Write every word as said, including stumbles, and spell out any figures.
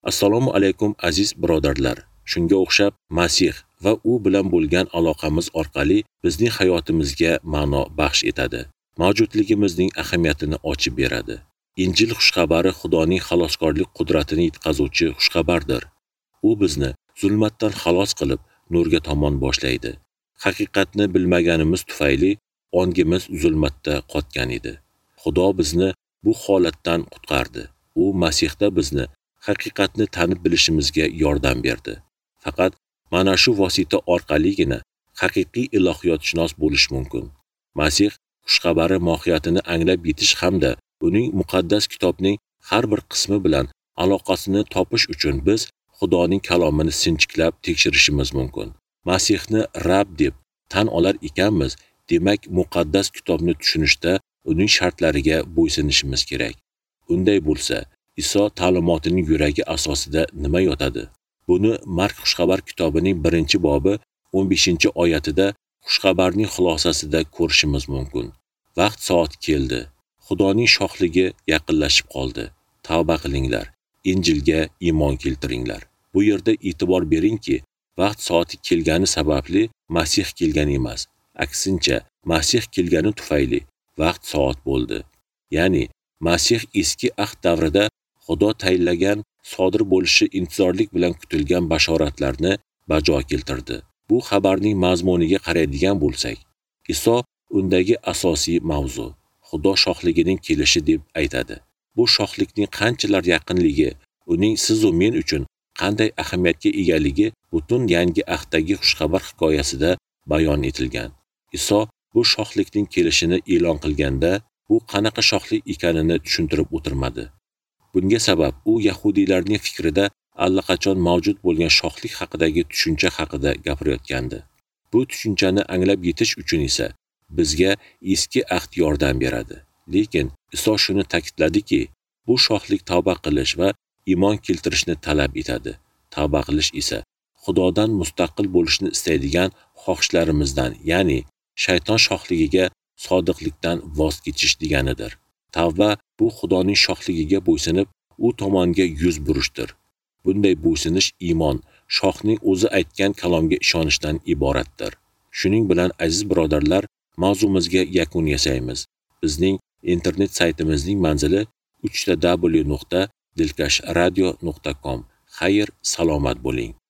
Assalomu alaykum aziz birodarlar. Shunga o'xshab Masih va u bilan bo'lgan aloqamiz orqali bizning hayotimizga ma'no baxsh etadi. Mavjudligimizning ahamiyatini ochib beradi. Injil xushxabari Xudoning xaloskorlik qudratini yetkazuvchi xushxabardir. U bizni zulmatdan xalos qilib, nurga tomon boshlaydi. Haqiqatni bilmaganimiz tufayli ongimiz zulmatda qotgan edi. Xudo bizni bu holatdan qutqardi. U Masihda bizni haqiqatni tanib bilishimizga yordam berdi. Faqat mana shu vosita orqaligina haqiqiy ilohiyotshunos bo'lish mumkin. Masih xushxabari mohiyatini anglab yetish hamda uning muqaddas kitobning har bir qismi bilan aloqasini topish uchun biz Xudoning kalomini sinchiklab tekshirishimiz mumkin. Masihni Rab deb tan olar ekanmiz, demak muqaddas kitobni tushunishda uning shartlariga bo'ysunishimiz kerak. Unday bo'lsa, Iso ta'limotining yuragi asosida nima yotadi? Buni Mark xushxabar kitobining birinchi bobi o'n beshinchi oyatida xushxabarning xulosasida ko'rishimiz mumkin. Vaqt soat keldi. Xudoning shohligi yaqinlashib qoldi. Tavba qilinglar. Injilga iymon keltiringlar. Bu yerda e'tibor beringki, vaqt soati kelgani sababli Masih kelgan emas. Aksincha, Masih kelgani tufayli vaqt soat bo'ldi. Ya'ni Masih eski ahd davrida Xudo tayinlagan sodir bo'lishi intizorlik bilan kutilgan bashoratlarni bajo keltirdi. Bu xabarning mazmuniga qaraydigan bo'lsak, Iso undagi asosiy mavzu Xudo shohligining kelishi deb aytadi. Bu shohlikning qanchalar yaqinligi, uning siz va men uchun qanday ahamiyatga egaligi butun yangi ahddagi xushxabar hikoyasida bayon etilgan. Iso bu shohlikning kelishini e'lon qilganda, bu qanaqa shohlik ekanini tushuntirib o'tirmadi. Bunga sabab u yahudiylarning fikrida allaqachon mavjud bo'lgan shohlik haqidagi tushuncha haqida gapirayotgandi. Bu tushunchani anglab yetish uchun esa bizga eski ahd yordam beradi. Lekin Iso shuni ta'kidladiki, bu shohlik tavba qilish va iymon keltirishni talab etadi. Tavba qilish esa Xudodan mustaqil bo'lishni istaydigan xohishlarimizdan, ya'ni shayton shohligiga sodiqlikdan voz kechish deganidir. Tavba bu Xudoning shohligiga bo'ysunib, u tomonga yuz burishdir. Bunday bo'ysunish iymon, shohning o'zi aytgan kalomga ishonishdan iboratdir. Shuning bilan aziz birodarlar, mavzumizga yakun yasaymiz. Bizning internet saytimizning manzili w w w nuqta dilkash radio nuqta com. Xayr, salomat bo'ling.